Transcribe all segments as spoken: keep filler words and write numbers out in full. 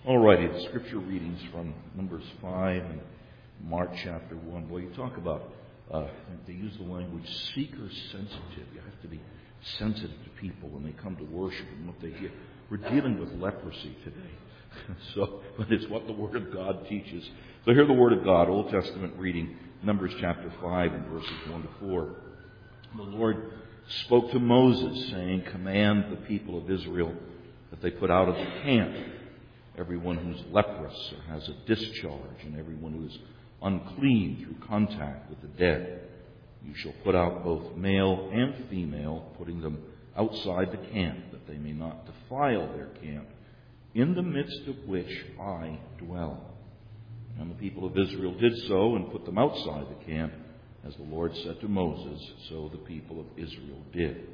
All righty, the scripture readings from Numbers five and Mark chapter one. Well, you talk about, uh, they use the language seeker sensitive. You have to be sensitive to people when they come to worship and what they hear. We're dealing with leprosy today. so, but it's what the Word of God teaches. So hear the Word of God, Old Testament reading, Numbers chapter five and verses one to four. The Lord spoke to Moses, saying, "Command the people of Israel that they put out of the camp everyone who's leprous or has a discharge, and everyone who is unclean through contact with the dead. You shall put out both male and female, putting them outside the camp, that they may not defile their camp, in the midst of which I dwell." And the people of Israel did so and put them outside the camp, as the Lord said to Moses, so the people of Israel did.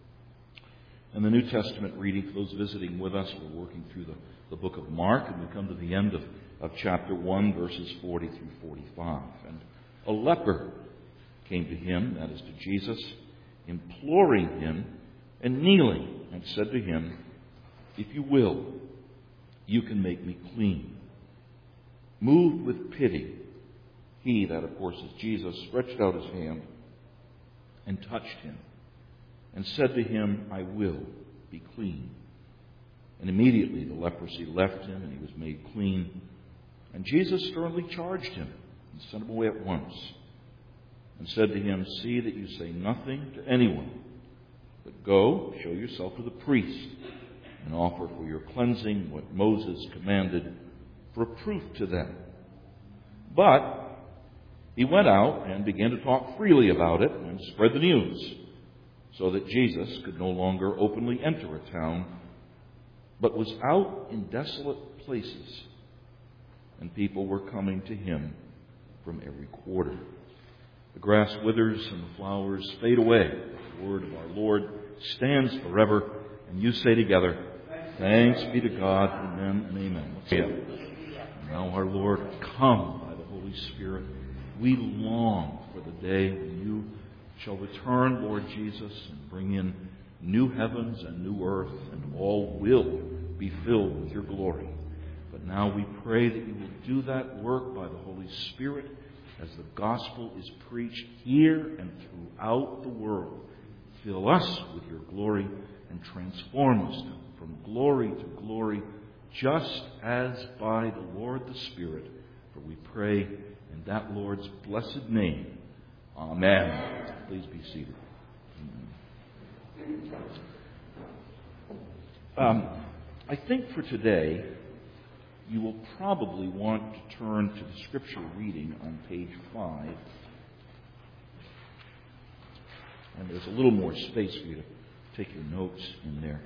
And the New Testament reading, for those visiting with us, we're working through the, the book of Mark, and we come to the end of, of chapter one, verses forty through forty-five. And a leper came to him, that is to Jesus, imploring him and kneeling, and said to him, "If you will, you can make me clean." Moved with pity, he, that of course is Jesus, stretched out his hand and touched him, and said to him, "I will be clean." And immediately the leprosy left him, and he was made clean. And Jesus sternly charged him and sent him away at once, and said to him, "See that you say nothing to anyone, but go, show yourself to the priest, and offer for your cleansing what Moses commanded for a proof to them." But he went out and began to talk freely about it and spread the news, so that Jesus could no longer openly enter a town, but was out in desolate places, and people were coming to him from every quarter. The grass withers and the flowers fade away. The word of our Lord stands forever. And you say together, "Thanks be to God, amen and amen." Let's pray. Now, our Lord, come by the Holy Spirit. We long for the day when you shall return, Lord Jesus, and bring in new heavens and new earth, and all will be filled with your glory. But now we pray that you will do that work by the Holy Spirit as the gospel is preached here and throughout the world. Fill us with your glory and transform us from glory to glory, just as by the Lord the Spirit. For we pray in that Lord's blessed name. Amen. Please be seated. Um, I think for today, you will probably want to turn to the scripture reading on page five. And there's a little more space for you to take your notes in there.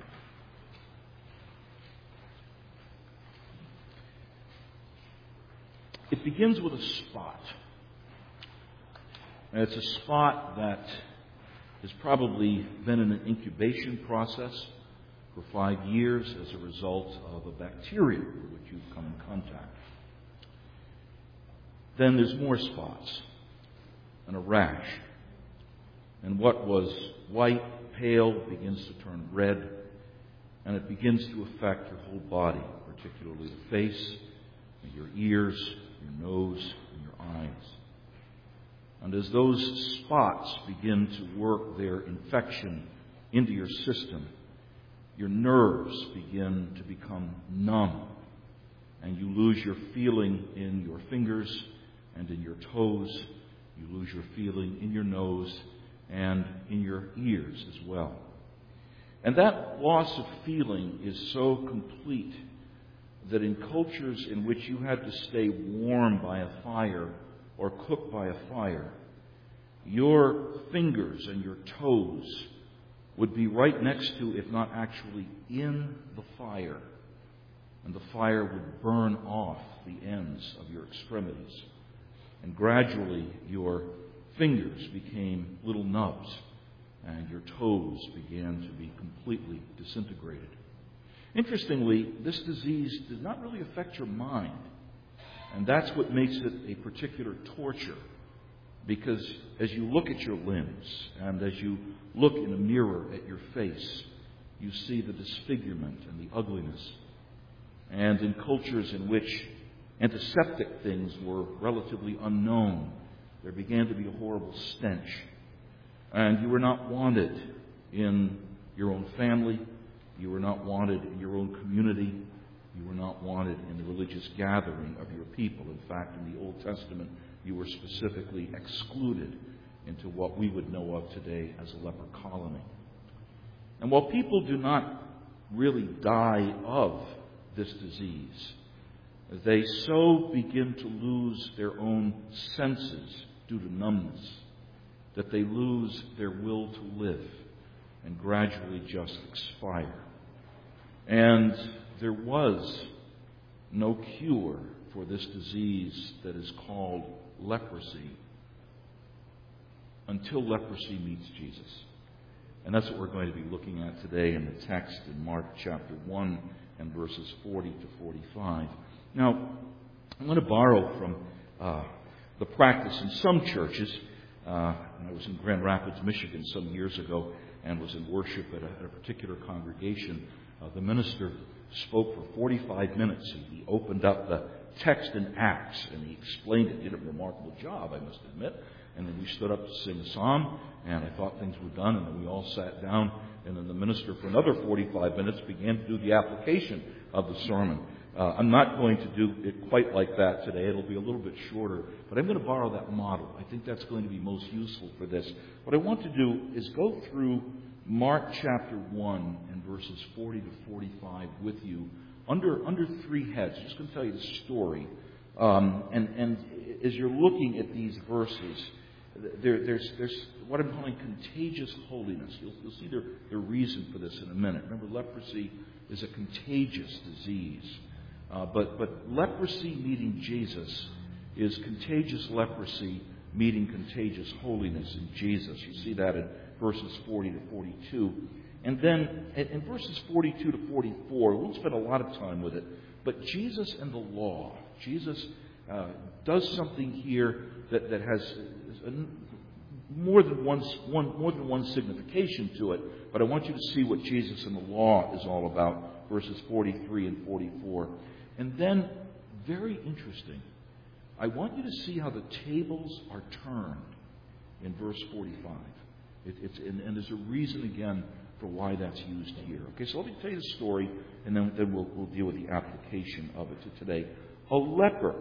It begins with a spot. And it's a spot that has probably been in an incubation process for five years as a result of a bacteria with which you've come in contact. Then there's more spots and a rash. And what was white, pale, begins to turn red, and it begins to affect your whole body, particularly the face, and your ears, your nose, and your eyes. And as those spots begin to work their infection into your system, your nerves begin to become numb, and you lose your feeling in your fingers and in your toes. You lose your feeling in your nose and in your ears as well. And that loss of feeling is so complete that in cultures in which you had to stay warm by a fire or cook by a fire, your fingers and your toes would be right next to, if not actually in, the fire. And the fire would burn off the ends of your extremities. And gradually your fingers became little nubs, and your toes began to be completely disintegrated. Interestingly, this disease did not really affect your mind. And that's what makes it a particular torture. Because as you look at your limbs and as you look in a mirror at your face, you see the disfigurement and the ugliness. And in cultures in which antiseptic things were relatively unknown, there began to be a horrible stench. And you were not wanted in your own family. You were not wanted in your own community. You were not wanted in the religious gathering of your people. In fact, in the Old Testament, you were specifically excluded into what we would know of today as a leper colony. And while people do not really die of this disease, they so begin to lose their own senses due to numbness that they lose their will to live and gradually just expire. And there was no cure for this disease that is called leprosy until leprosy meets Jesus. And that's what we're going to be looking at today in the text in Mark chapter one and verses forty to forty-five. Now, I'm going to borrow from uh, the practice in some churches. Uh, I was in Grand Rapids, Michigan some years ago and was in worship at a, at a particular congregation. Uh, the minister spoke for forty-five minutes. He, he opened up the text in Acts and he explained it. He did a remarkable job, I must admit. And then we stood up to sing a psalm, and I thought things were done, and then we all sat down, and then the minister for another forty-five minutes began to do the application of the sermon. Uh, I'm not going to do it quite like that today. It'll be a little bit shorter, but I'm going to borrow that model. I think that's going to be most useful for this. What I want to do is go through Mark chapter one and verses forty to forty-five with you under under three heads. I'm just going to tell you the story. Um, and, and as you're looking at these verses, There, there's, there's what I'm calling contagious holiness. You'll, you'll see the, the reason for this in a minute. Remember, leprosy is a contagious disease. Uh, but, but leprosy meeting Jesus is contagious leprosy meeting contagious holiness in Jesus. You see that in verses forty to forty-two. And then in, in verses forty-two to forty-four, we won't spend a lot of time with it, but Jesus and the law. Jesus uh, does something here that, that has more than one, one, more than one signification to it, but I want you to see what Jesus and the law is all about, verses forty-three and forty-four. And then, very interesting, I want you to see how the tables are turned in verse forty-five. It, it's, and, and there's a reason, again, for why that's used here. Okay, so let me tell you the story, and then, then we'll, we'll deal with the application of it to today. A leper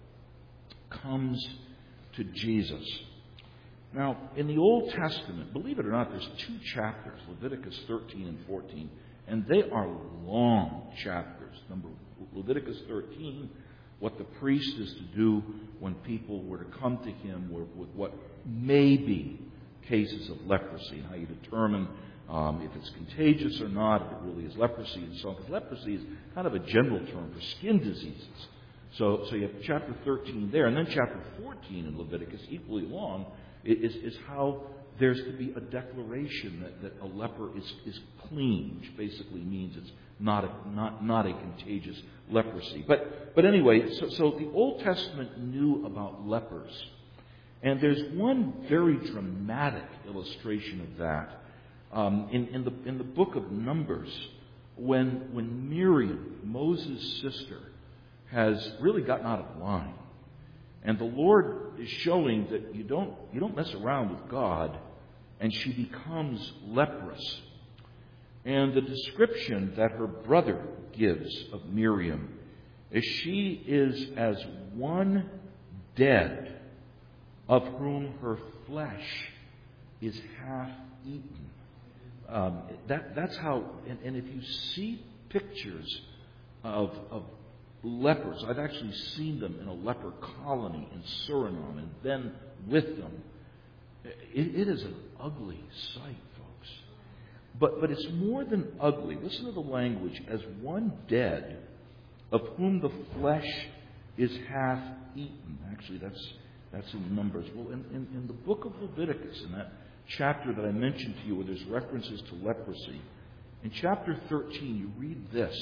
comes to Jesus. Now, in the Old Testament, believe it or not, there's two chapters, Leviticus thirteen and fourteen, and they are long chapters. Number Leviticus thirteen, what the priest is to do when people were to come to him with, with what may be cases of leprosy, and how you determine um, if it's contagious or not, if it really is leprosy, and so on. Because leprosy is kind of a general term for skin diseases. So, so you have chapter thirteen there, and then chapter fourteen in Leviticus, equally long, is, is how there's to be a declaration that, that a leper is, is clean, which basically means it's not a, not, not a contagious leprosy. But, but anyway, so, so the Old Testament knew about lepers. And there's one very dramatic illustration of that um, in, in, the, in the book of Numbers, when, when Miriam, Moses' sister, has really gotten out of line. And the Lord is showing that you don't, you don't mess around with God, and she becomes leprous. And the description that her brother gives of Miriam is she is as one dead, of whom her flesh is half eaten. Um, that, that's how, and, and if you see pictures of, of lepers, I've actually seen them in a leper colony in Suriname and then with them. It, it is an ugly sight, folks. But, but it's more than ugly. Listen to the language. As one dead, of whom the flesh is half eaten. Actually, that's that's in Numbers. Well, in, in, in the book of Leviticus, in that chapter that I mentioned to you where there's references to leprosy, in chapter thirteen, you read this.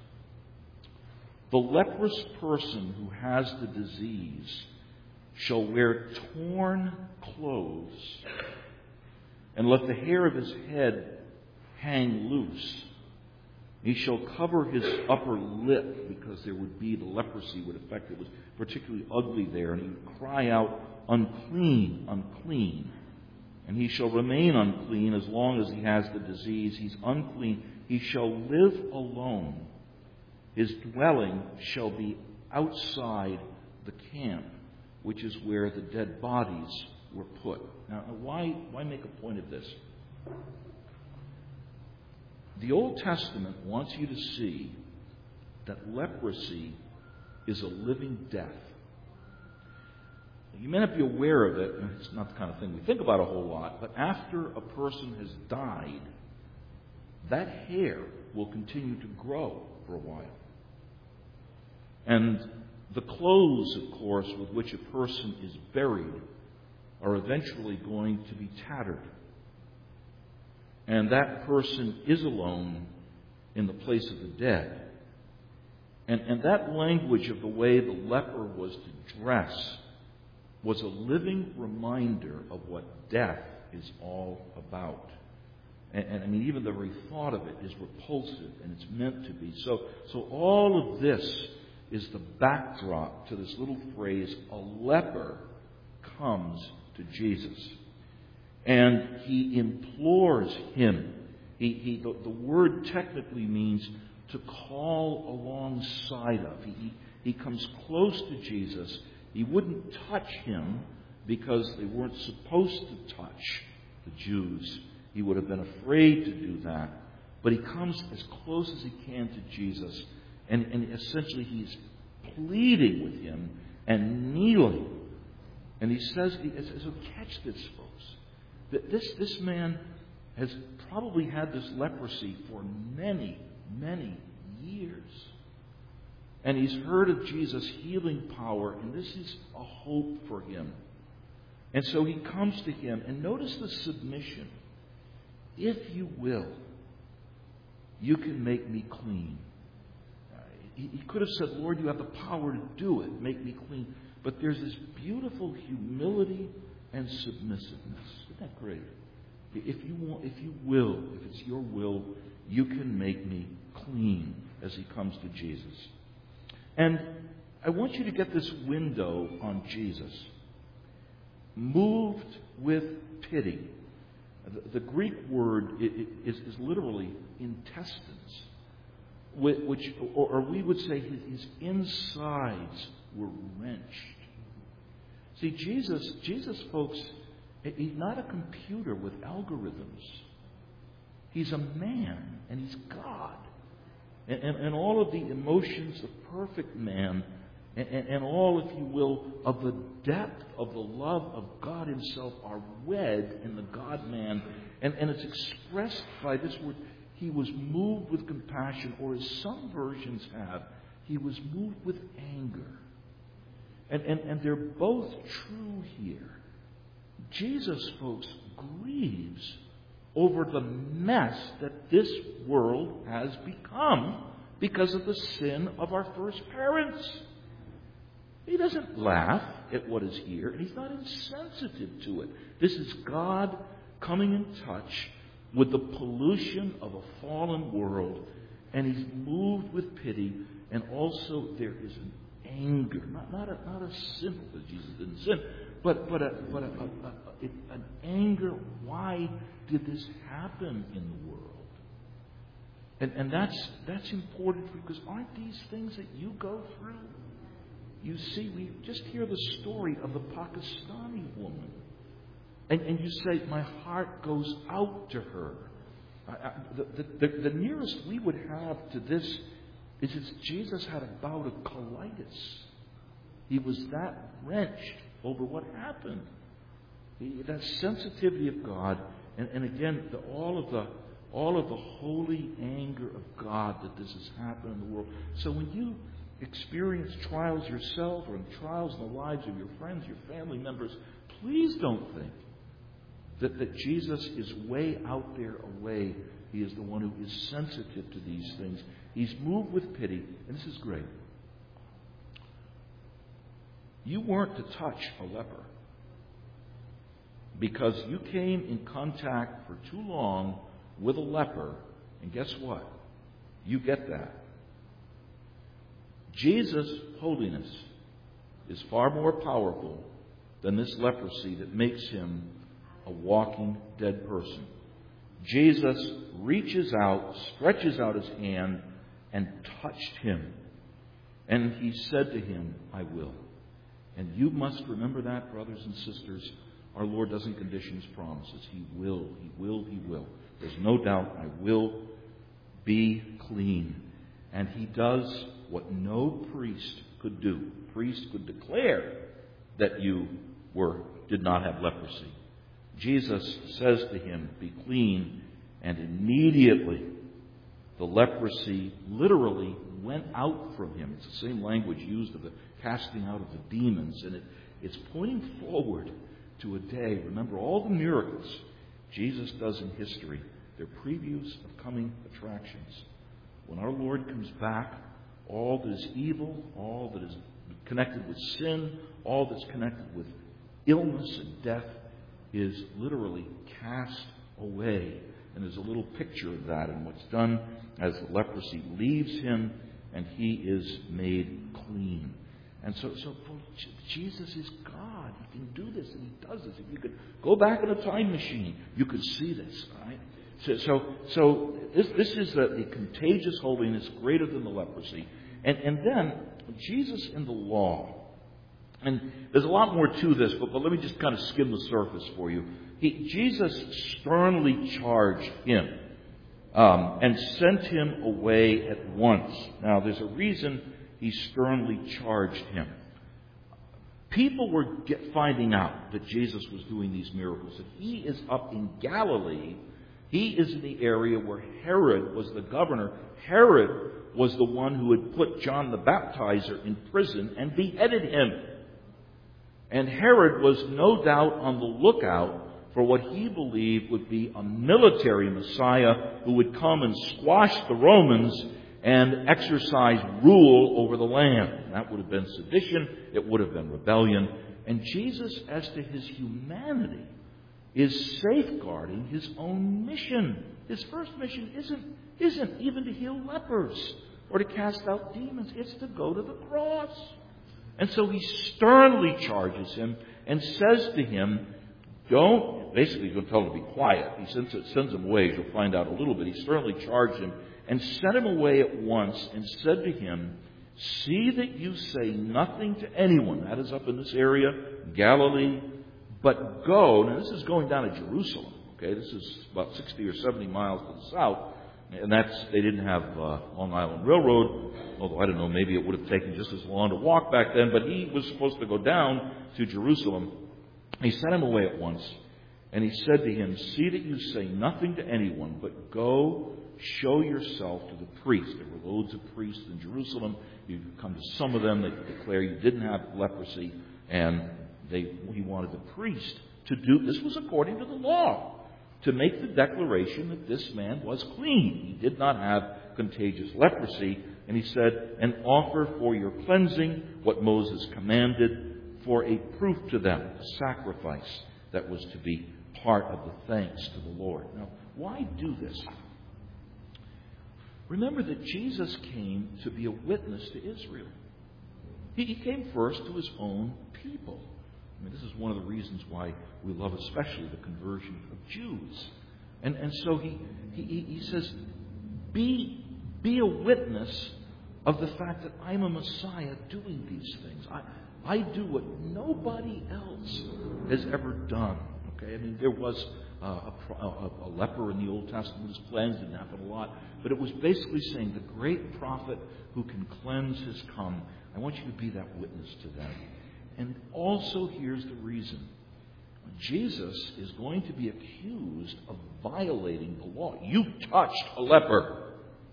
The leprous person who has the disease shall wear torn clothes and let the hair of his head hang loose. He shall cover his upper lip, because there would be, the leprosy would affect, it was particularly ugly there, and he would cry out, unclean, unclean. And he shall remain unclean as long as he has the disease. He's unclean. He shall live alone. His dwelling shall be outside the camp, which is where the dead bodies were put. Now, why, why make a point of this? The Old Testament wants you to see that leprosy is a living death. You may not be aware of it, and it's not the kind of thing we think about a whole lot, but after a person has died, that hair will continue to grow for a while. And the clothes, of course, with which a person is buried are eventually going to be tattered. And that person is alone in the place of the dead. And, and that language of the way the leper was to dress was a living reminder of what death is all about. And, and I mean, even the very thought of it is repulsive, and it's meant to be. So, so all of this is the backdrop to this little phrase, a leper comes to Jesus. And he implores him. He, he, the, the word technically means to call alongside of. He, he, he comes close to Jesus. He wouldn't touch him because they weren't supposed to touch the Jews. He would have been afraid to do that. But he comes as close as he can to Jesus. And, and essentially he's pleading with him and kneeling. And he says, so catch this, folks. That this, this man has probably had this leprosy for many, many years. And he's heard of Jesus' healing power, and this is a hope for him. And so he comes to him, and notice the submission. If you will, you can make me clean. He, he could have said, Lord, you have the power to do it, make me clean. But there's this beautiful humility and submissiveness. Isn't that great? If you want, if you will, if it's your will, you can make me clean, as he comes to Jesus. And I want you to get this window on Jesus. Moved with pity. The, the Greek word is, is literally intestines, which, or, or we would say his insides were wrenched. See, Jesus, Jesus, folks, he's not a computer with algorithms. He's a man, and he's God. And, and, and all of the emotions of perfect man, and, and, and all, if you will, of the depth of the love of God himself are wed in the God-man. And, and it's expressed by this word, he was moved with compassion, or as some versions have, he was moved with anger. And, and, and they're both true here. Jesus, folks, grieves over the mess that this world has become because of the sin of our first parents. He doesn't laugh at what is here, and he's not insensitive to it. This is God coming in touch with the pollution of a fallen world, and he's moved with pity, and also there is an anger, not, not, a, not a sin, because Jesus didn't sin, but, but, a, but a, a, a, an anger. Why did this happen in the world? And, and that's, that's important, because aren't these things that you go through? You see, we just hear the story of the Pakistani woman. And, and you say, my heart goes out to her. I, I, the, the, the nearest we would have to this is that Jesus had a bout of colitis. He was that wrenched over what happened. He, that sensitivity of God, and, and again, the, all of the all of the holy anger of God that this has happened in the world. So when you experience trials yourself, or trials in the lives of your friends, your family members, please don't think that, that Jesus is way out there away. He is the one who is sensitive to these things. He's moved with pity, and this is great. You weren't to touch a leper because you came in contact for too long with a leper, and guess what? You get that. Jesus' holiness is far more powerful than this leprosy that makes him a walking dead person. Jesus reaches out, stretches out his hand, and touched him. And he said to him, I will. And you must remember that, brothers and sisters. Our Lord doesn't condition his promises. He will, he will, he will. There's no doubt, I will be clean. And he does what no priest could do. A priest could declare that you were did not have leprosy. Jesus says to him, be clean. And immediately the leprosy literally went out from him. It's the same language used of the casting out of the demons. And it, it's pointing forward to a day. Remember, all the miracles Jesus does in history, they're previews of coming attractions. When our Lord comes back, all that is evil, all that is connected with sin, all that's connected with illness and death is literally cast away. And there's a little picture of that in what's done as the leprosy leaves him and he is made clean. And so, so Jesus is God. He can do this, and he does this. If you could go back in a time machine, you could see this. Right? So, so, so this, this is the, the contagious holiness greater than the leprosy. And, and then Jesus in the law. And there's a lot more to this, but, but let me just kind of skim the surface for you. He, Jesus sternly charged him um, and sent him away at once. Now, there's a reason he sternly charged him. People were get, finding out that Jesus was doing these miracles. That he is up in Galilee. He is in the area where Herod was the governor. Herod was the one who had put John the Baptizer in prison and beheaded him. And Herod was no doubt on the lookout for what he believed would be a military Messiah who would come and squash the Romans and exercise rule over the land. That would have been sedition. It would have been rebellion. And Jesus, as to his humanity, is safeguarding his own mission. His first mission isn't, isn't even to heal lepers or to cast out demons. It's to go to the cross. And so he sternly charges him and says to him, don't, basically he's going to tell him to be quiet. He sends, sends him away, as you'll find out a little bit. He sternly charged him and sent him away at once and said to him, see that you say nothing to anyone. That is up in this area, Galilee. But go, now this is going down to Jerusalem. Okay, this is about sixty or seventy miles to the south. And that's, they didn't have uh, Long Island Railroad, although I don't know, maybe it would have taken just as long to walk back then. But he was supposed to go down to Jerusalem. He sent him away at once. And he said to him, see that you say nothing to anyone, but go show yourself to the priest. There were loads of priests in Jerusalem. You come to some of them, they declare you didn't have leprosy, and they he wanted the priest to do, this was according to the law, to make the declaration that this man was clean. He did not have contagious leprosy. And he said, and offer for your cleansing what Moses commanded for a proof to them, a sacrifice that was to be part of the thanks to the Lord. Now, why do this? Remember that Jesus came to be a witness to Israel. He, he came first to his own people. I mean, this is one of the reasons why we love especially the conversion of Jews. And, and so he, he, he says, be, be a witness of the fact that I'm a Messiah doing these things. I, I do what nobody else has ever done. Okay, I mean, there was uh, a, a, a leper in the Old Testament who was cleansed. Didn't happen a lot. But it was basically saying the great prophet who can cleanse has come. I want you to be that witness to them. And also, here's the reason. Jesus is going to be accused of violating the law. You touched a leper.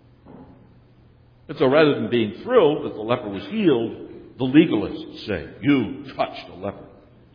And so rather than being thrilled that the leper was healed, the legalists say, you touched a leper.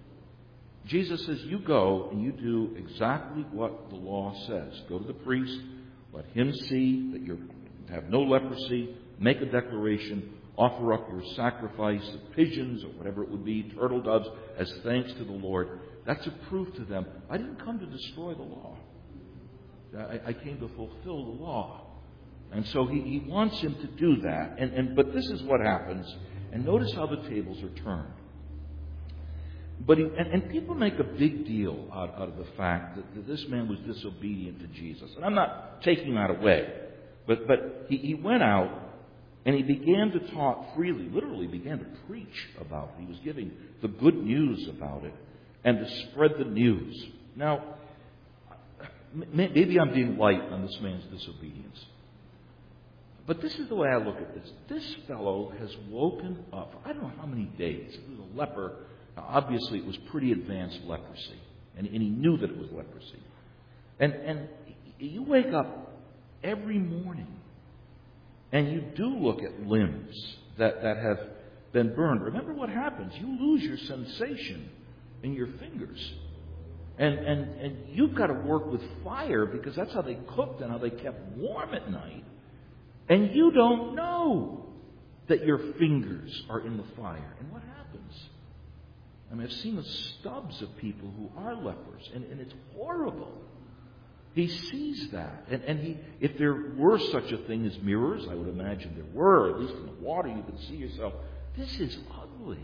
Jesus says, you go and you do exactly what the law says. Go to the priest, let him see that you have no leprosy, make a declaration, offer up your sacrifice of pigeons or whatever it would be, turtle doves, as thanks to the Lord. That's a proof to them. I didn't come to destroy the law. I, I came to fulfill the law. And so he, he wants him to do that. And, and but this is what happens. And notice how the tables are turned. But he, and, and people make a big deal out, out of the fact that, that this man was disobedient to Jesus. And I'm not taking that away. But but he, he went out and he began to talk freely, literally began to preach about it. He was giving the good news about it and to spread the news. Now, maybe I'm being light on this man's disobedience. But this is the way I look at this. This fellow has woken up for I don't know how many days. He was a leper. Now, obviously, it was pretty advanced leprosy. And, and he knew that it was leprosy. And, and you wake up every morning and you do look at limbs that, that have been burned. Remember what happens. You lose your sensation in your fingers. And, and, and you've got to work with fire because that's how they cooked and how they kept warm at night. And you don't know that your fingers are in the fire. And what happens? I mean, I've seen the stubs of people who are lepers, and, and it's horrible. He sees that. And, and he, if there were such a thing as mirrors, I would imagine there were, at least in the water, you could see yourself. This is ugly.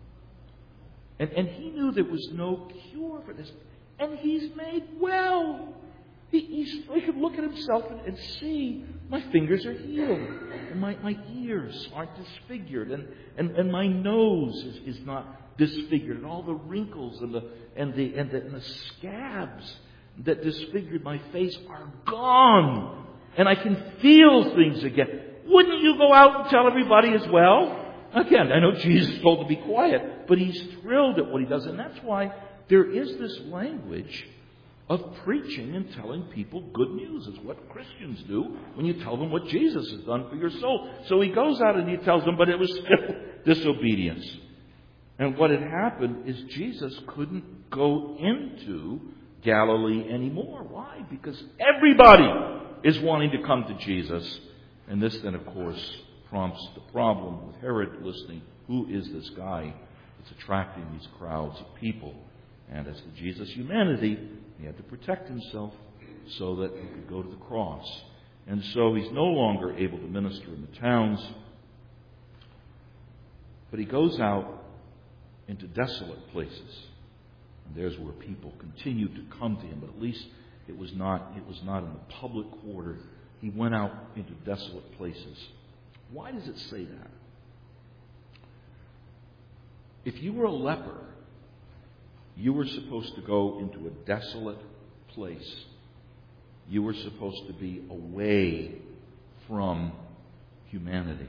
And, and he knew there was no cure for this. And he's made well. He, he's, he could look at himself and, and see my fingers are healed. And my, my ears aren't disfigured. And, and, and my nose is, is not disfigured. And all the wrinkles and the, and, the, and, the, and the scabs that disfigured my face are gone. And I can feel things again. Wouldn't you go out and tell everybody as well? Again, I know Jesus told to be quiet, but he's thrilled at what he does. And that's why there is this language of preaching and telling people good news. It's what Christians do when you tell them what Jesus has done for your soul. So he goes out and he tells them, but it was still disobedience. And what had happened is Jesus couldn't go into Galilee anymore. Why? Because everybody is wanting to come to Jesus. And this then, of course, prompts the problem with Herod listening. Who is this guy that's attracting these crowds of people? And as to Jesus' humanity, he had to protect himself so that he could go to the cross. And so he's no longer able to minister in the towns. But he goes out into desolate places. And there's where people continued to come to him. But at least it was not, it was not in the public quarter. He went out into desolate places. Why does it say that? If you were a leper, you were supposed to go into a desolate place. You were supposed to be away from humanity.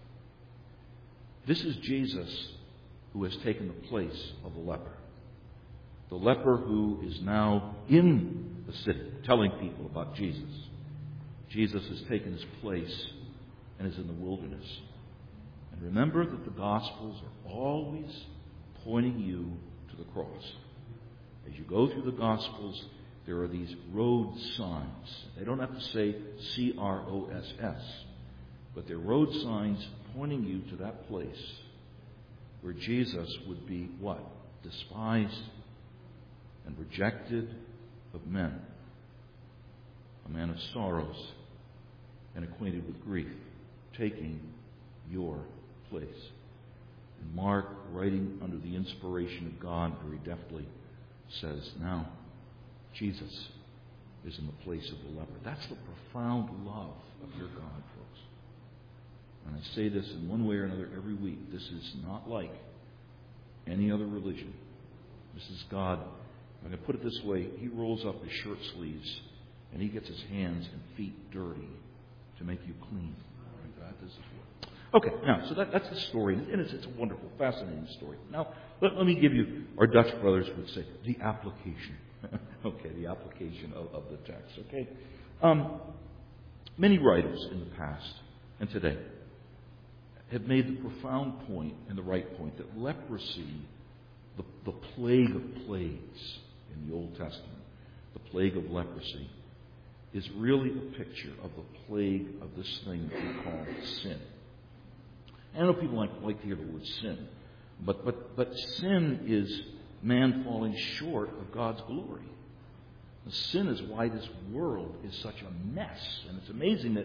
This is Jesus who has taken the place of the leper. The leper who is now in the city telling people about Jesus. Jesus has taken his place and is in the wilderness. And remember that the Gospels are always pointing you to the cross. As you go through the Gospels, there are these road signs. They don't have to say C R O S S, but they're road signs pointing you to that place where Jesus would be what? Despised and rejected of men. A man of sorrows and acquainted with grief, taking your place. And Mark, writing under the inspiration of God very deftly, says, now, Jesus is in the place of the leper. That's the profound love of your God, folks. And I say this in one way or another every week. This is not like any other religion. This is God. I'm going to put it this way. He rolls up his shirt sleeves and he gets his hands and feet dirty to make you clean. God, this is what. Okay, now, so that, that's the story. And it's, it's a wonderful, fascinating story. Now, let, let me give you, our Dutch brothers would say, the application. Okay, the application of, of the text. Okay? Um, many writers in the past and today have made the profound point and the right point that leprosy, the, the plague of plagues in the Old Testament, the plague of leprosy, is really a picture of the plague of this thing that we call sin. I know people like, like to hear the word sin, but, but, but sin is man falling short of God's glory. The sin is why this world is such a mess. And it's amazing that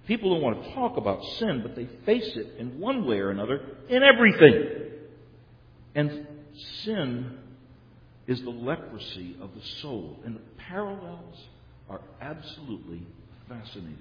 People don't want to talk about sin, but they face it in one way or another in everything. And sin is the leprosy of the soul. And the parallels are absolutely fascinating.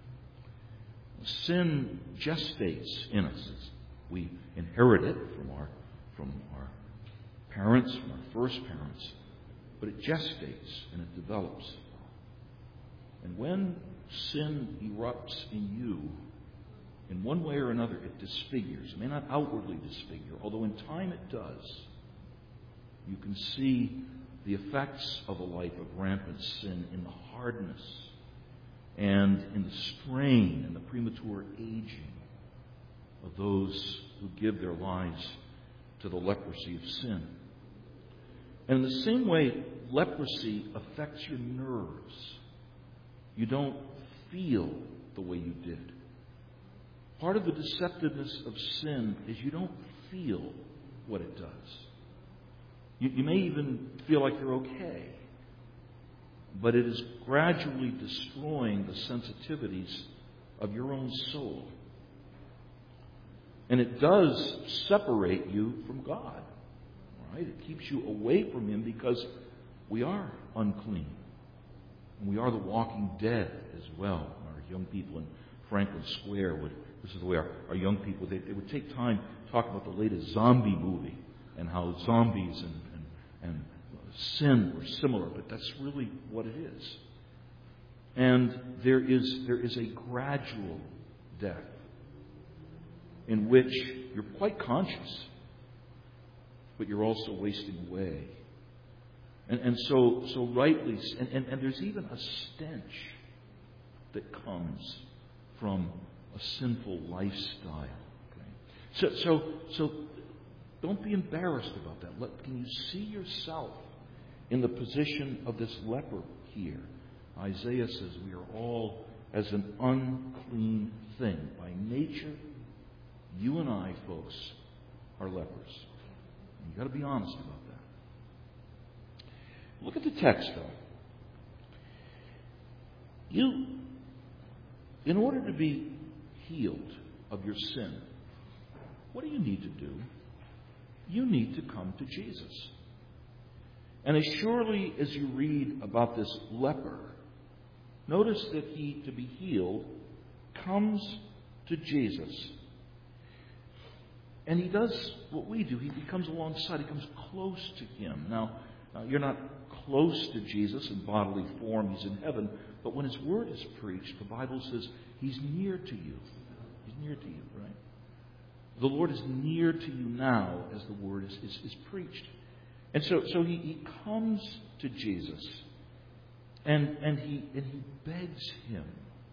Sin gestates in us. We inherit it from our, from our parents, from our first parents. But it gestates and it develops. And when sin erupts in you, in one way or another, it disfigures. It may not outwardly disfigure, although in time it does. You can see the effects of a life of rampant sin in the hardness and in the strain and the premature aging of those who give their lives to the leprosy of sin. And in the same way, leprosy affects your nerves. You don't feel the way you did. Part of the deceptiveness of sin is you don't feel what it does. You, you may even feel like you're okay, but it is gradually destroying the sensitivities of your own soul. And it does separate you from God. Right? It keeps you away from Him because we are unclean. And we are the walking dead as well. Our young people in Franklin Square would, this is the way our, our young people, they, they would take time to talk about the latest zombie movie and how zombies and, and, and sin were similar, but that's really what it is. And there is there is a gradual death in which you're quite conscious, but you're also wasting away. And, and so, so rightly, and, and, and there's even a stench that comes from a sinful lifestyle. Okay? So, so, so don't be embarrassed about that. Let, can you see yourself in the position of this leper here? Isaiah says we are all as an unclean thing. By nature, you and I, folks, are lepers. You've got to be honest about that. Look at the text, though. You, in order to be healed of your sin, what do you need to do? You need to come to Jesus. And as surely as you read about this leper, notice that he, to be healed, comes to Jesus. And he does what we do. He, he comes alongside. He comes close to Him. Now, uh, you're not close to Jesus in bodily form. He's in heaven. But when His Word is preached, the Bible says He's near to you. He's near to you, right? The Lord is near to you now as the Word is, is, is preached. And so, so he, he comes to Jesus and, and, he, and he begs Him.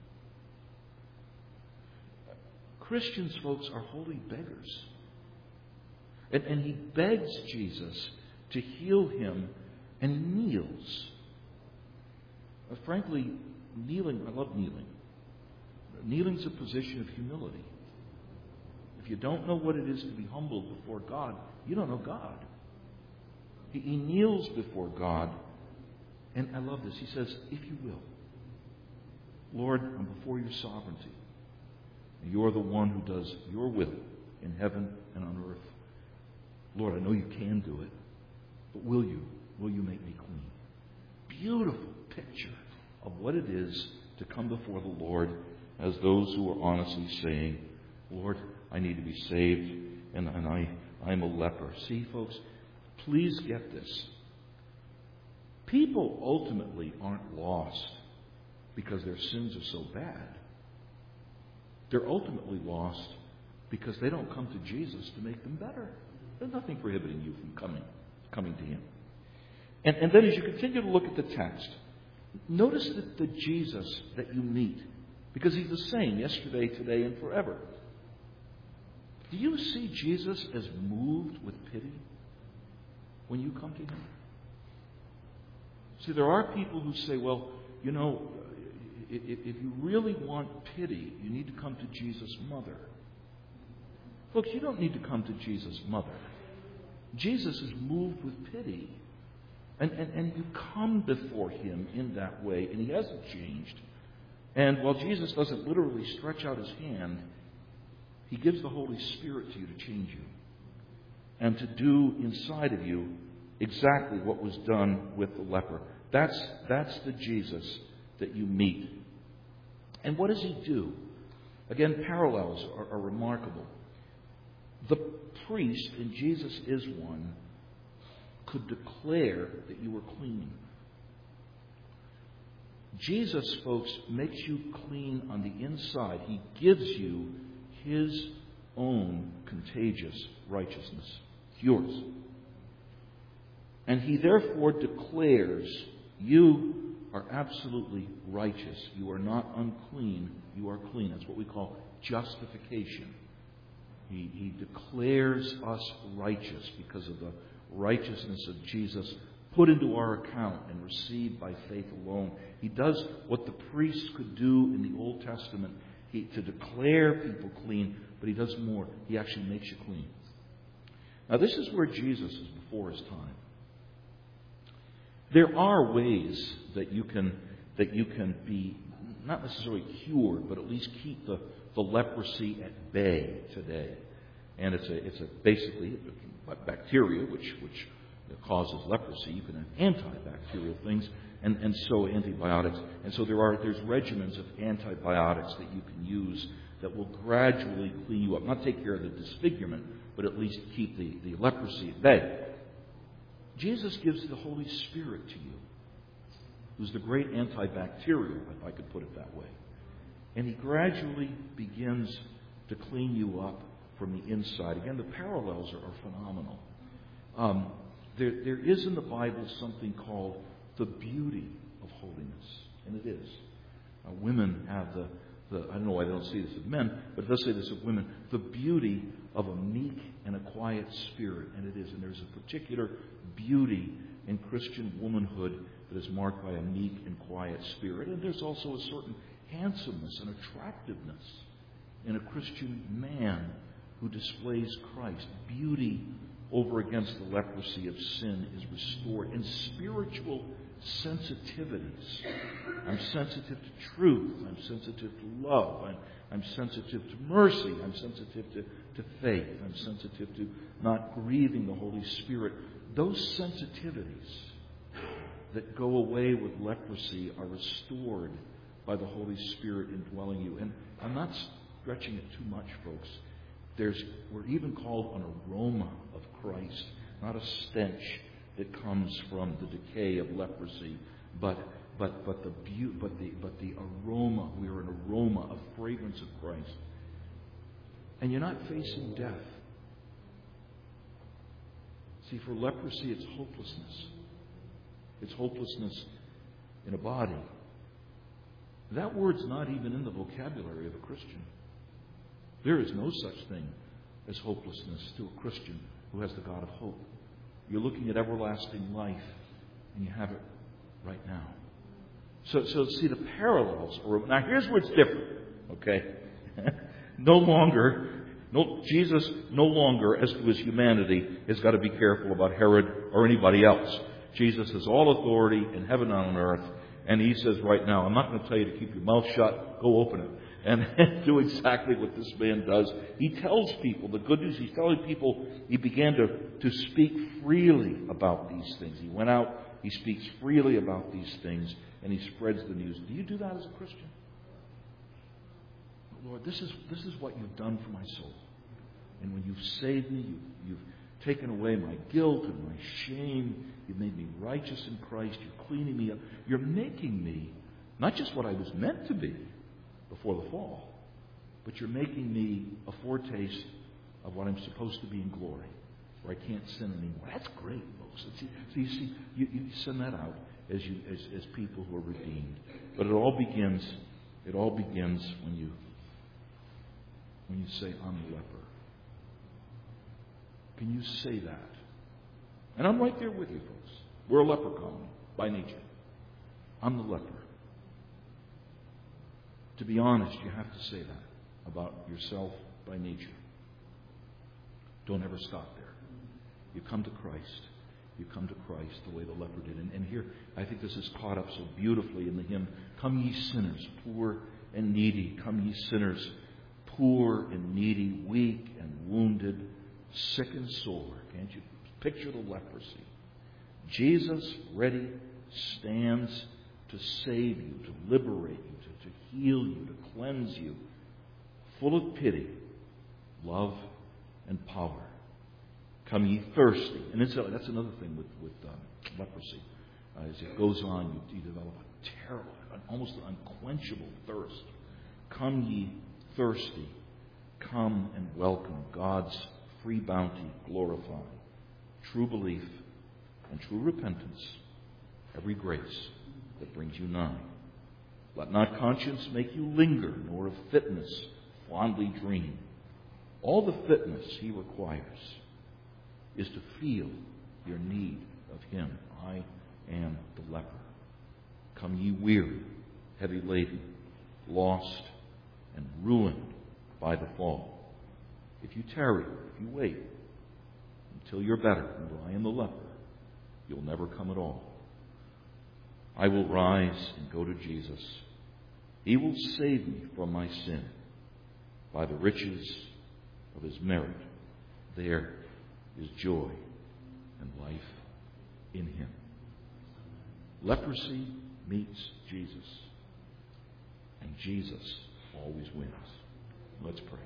Christians, folks, are holy beggars. And, and he begs Jesus to heal him, and he kneels. Uh, frankly, kneeling, I love kneeling. Kneeling is a position of humility. If you don't know what it is to be humbled before God, you don't know God. He, he kneels before God, and I love this. He says, if you will, Lord, I'm before your sovereignty. And you're the one who does your will in heaven and on earth. Lord, I know you can do it, but will you? Will you make me clean? Beautiful picture of what it is to come before the Lord as those who are honestly saying, Lord, I need to be saved, and, and I, I'm a leper. See, folks, please get this. People ultimately aren't lost because their sins are so bad. They're ultimately lost because they don't come to Jesus to make them better. There's nothing prohibiting you from coming, coming to Him. And, and then as you continue to look at the text, notice that the Jesus that you meet, because He's the same yesterday, today, and forever. Do you see Jesus as moved with pity when you come to Him? See, there are people who say, well, you know, if you really want pity, you need to come to Jesus' mother. Folks, you don't need to come to Jesus' mother. Jesus is moved with pity. And, and, and you come before Him in that way, and He hasn't changed. And while Jesus doesn't literally stretch out his hand, he gives the Holy Spirit to you to change you and to do inside of you exactly what was done with the leper. That's, that's the Jesus that you meet. And what does he do? Again, parallels are, are remarkable. The priest, and Jesus is one, could declare that you were clean. Jesus, folks, makes you clean on the inside. He gives you his own contagious righteousness. It's yours. And he therefore declares you are absolutely righteous. You are not unclean. You are clean. That's what we call justification. He, he declares us righteous because of the righteousness of Jesus put into our account and received by faith alone. He does what the priests could do in the Old Testament he, to declare people clean, but he does more. He actually makes you clean. Now, this is where Jesus is before his time. There are ways that you can that you can be not necessarily cured, but at least keep the, the leprosy at bay today. And it's a it's a basically a bacteria which which causes leprosy. You can have antibacterial things, and, and so antibiotics. And so there are there's regimens of antibiotics that you can use that will gradually clean you up. Not take care of the disfigurement, but at least keep the, the leprosy at bay. Jesus gives the Holy Spirit to you, who's the great antibacterial, if I could put it that way. And he gradually begins to clean you up from the inside. Again, the parallels are, are phenomenal. Um, there, there is in the Bible something called the beauty of holiness, and it is. Uh, women have the, the, I don't know why they don't see this of men, but it does say this of women, the beauty of a meek and a quiet spirit, and it is. And there's a particular beauty in Christian womanhood that is marked by a meek and quiet spirit. And there's also a certain handsomeness and attractiveness in a Christian man who displays Christ. Beauty over against the leprosy of sin is restored. And spiritual sensitivities. I'm sensitive to truth. I'm sensitive to love. I'm, I'm sensitive to mercy. I'm sensitive to, to faith. I'm sensitive to not grieving the Holy Spirit. Those sensitivities that go away with leprosy are restored by the Holy Spirit indwelling you. And I'm not stretching it too much, folks. There's, we're even called an aroma of Christ, not a stench that comes from the decay of leprosy, but but but the beauty, but the but the aroma. We are an aroma, a fragrance of Christ. And you're not facing death. See, for leprosy, it's hopelessness. It's hopelessness in a body. That word's not even in the vocabulary of a Christian. There is no such thing as hopelessness to a Christian who has the God of hope. You're looking at everlasting life, and you have it right now. So, so see, the parallels are... Now, here's where it's different, okay? no longer... No, Jesus no longer, as to his humanity, has got to be careful about Herod or anybody else. Jesus has all authority in heaven and on earth, and he says right now, I'm not going to tell you to keep your mouth shut, go open it. And do exactly what this man does. He tells people the good news. He's telling people he began to, to speak freely about these things. He went out, he speaks freely about these things, and he spreads the news. Do you do that as a Christian? Lord, this is this is what you've done for my soul. And when you've saved me, you've, you've taken away my guilt and my shame. You've made me righteous in Christ. You're cleaning me up. You're making me not just what I was meant to be before the fall, but you're making me a foretaste of what I'm supposed to be in glory, where I can't sin anymore. That's great, folks. So you see, you, you send that out as you as, as people who are redeemed. But it all begins. It all begins when you when you say, "I'm the leper." Can you say that? And I'm right there with you, folks. We're a leper colony by nature. I'm the leper. To be honest, you have to say that about yourself by nature. Don't ever stop there. You come to Christ, You come to Christ the way the leper did. And, and here, I think this is caught up so beautifully in the hymn, "Come ye sinners, poor and needy. Come ye sinners, poor and needy, weak and wounded, sick and sore." Can't you picture the leprosy? Jesus ready stands to save you, to liberate you, to, to heal you, to cleanse you, full of pity, love, and power. Come ye thirsty. And it's a, that's another thing with, with um, leprosy. Uh, as it goes on, you, you develop a terrible, an almost an unquenchable thirst. Come ye thirsty. Come and welcome God's free bounty glorified. True belief and true repentance, every grace that brings you nigh. Let not conscience make you linger, nor of fitness fondly dream. All the fitness he requires is to feel your need of him. I am the leper. Come ye weary, heavy laden, lost and ruined by the fall. If you tarry, if you wait until you're better, remember, I am the leper, you'll never come at all. I will rise and go to Jesus. He will save me from my sin by the riches of his merit. There is joy and life in him. Leprosy meets Jesus, and Jesus always wins. Let's pray.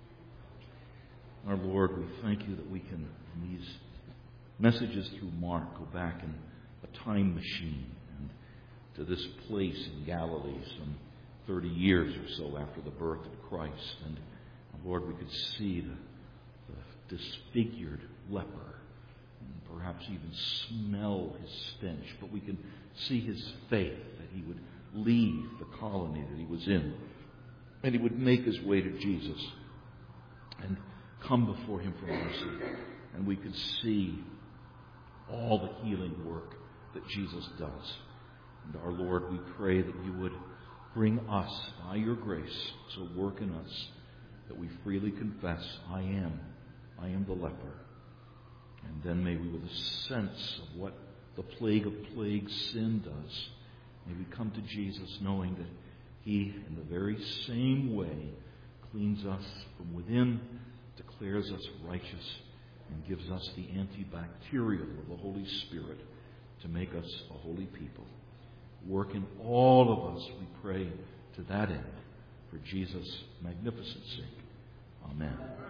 Our Lord, we thank you that we can, in these messages through Mark, go back in a time machine and to this place in Galilee some thirty years or so after the birth of Christ. And Lord, we could see the, the disfigured leper and perhaps even smell his stench. But we can see his faith that he would leave the colony that he was in and he would make his way to Jesus and come before him for mercy. And we could see all the healing work that Jesus does. And our Lord, we pray that you would bring us, by your grace, to work in us, that we freely confess, I am, I am the leper. And then may we, with a sense of what the plague of plagues sin does, may we come to Jesus knowing that he, in the very same way, cleans us from within, declares us righteous, and gives us the antibacterial of the Holy Spirit to make us a holy people. Work in all of us, we pray, to that end, for Jesus' magnificent sake. Amen.